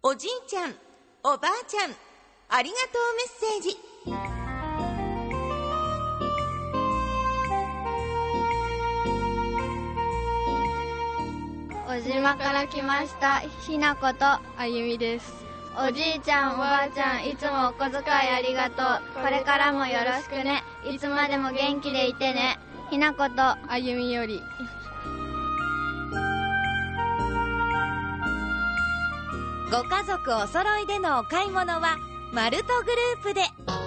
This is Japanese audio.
おじいちゃん、おばあちゃん、ありがとうメッセージ。 小島から来ましたひなことあゆみです。おじいちゃんおばあちゃん、いつもお小遣いありがとう。これからもよろしくね。いつまでも元気でいてね。ひなことあゆみより。 ご家族お揃いでのお買い物はマルトグループで。